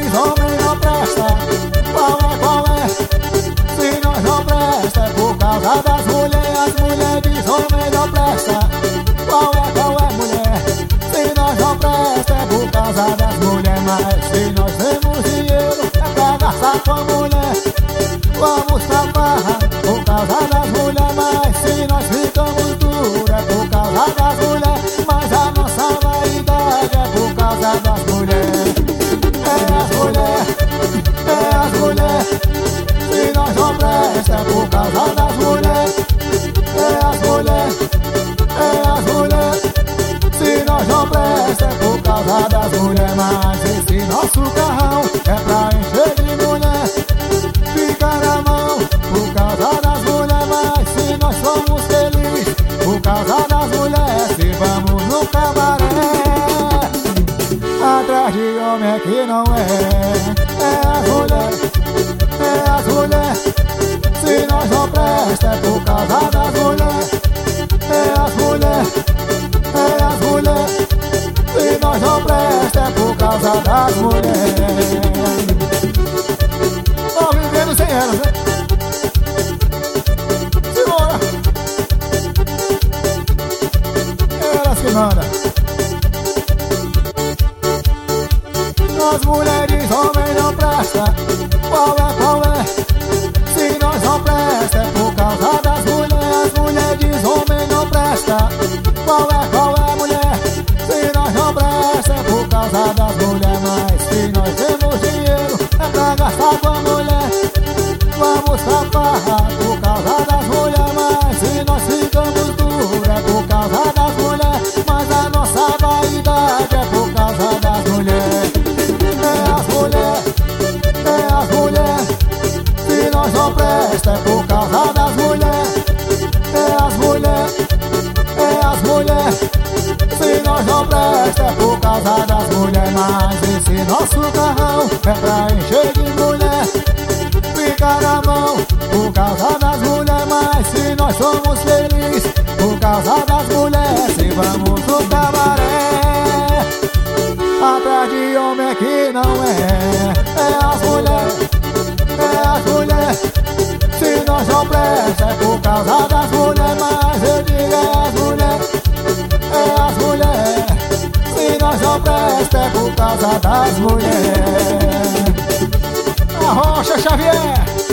diz homem não presta, qual é? Se nós não presta é por causa das mulheres. As mulheres diz homem não presta, qual é mulher? Se nós não presta é por causa das mulheres. Mas se nós temos dinheiro é pra gastar com a mulher. Vamos pra farra por causa das mulheres. Mas se nós ficamos duros é por causa das mulheres. Mas a nossa vaidade é por causa das mulheres. É as mulheres. Se nós não presta é por causa das mulheres. É as mulheres. Se nós não presta é por causa das mulheres. Mas esse nosso carrão é pra encher de mulher. Fica na mão por causa das mulheres. Mas se nós somos felizes por causa das mulheres, se vamos no cabaré atrás de homem que não é. É as mulheres. Se nós não presta é por causa das mulheres. É as mulheres. Se nós não presta é por causa das mulheres. Tô vivendo sem elas, né? Simbora! Elas que mandam. As mulheres homem não presta, qual é? Se nós não presta é por causa das mulheres. As mulheres homem não presta, qual é mulher? Se nós não presta é por causa das mulheres. Mas se nós temos dinheiro é pra gastar com a mulher. Vamos pra farra por causa das mulheres. Mas se nós ficamos duros é por causa das mulheres. Mas a nossa vaidade é por causa das mulheres. É as mulheres. Se nós não presta é por causa das mulheres. É as mulheres. Se nós não presta é por causa das mulheres. Mas esse nosso carrão é pra encher de mulher. Fica na mão por causa das mulheres. Mas se nós somos felizes por causa das mulheres, se vamos no cabaré atrás de homem que não é. É as mulheres. Se nós não presta é por causa das mulheres. Mas eu digo é as mulheres. Se nós não presta é por causa das mulheres. A Rocha Xavier.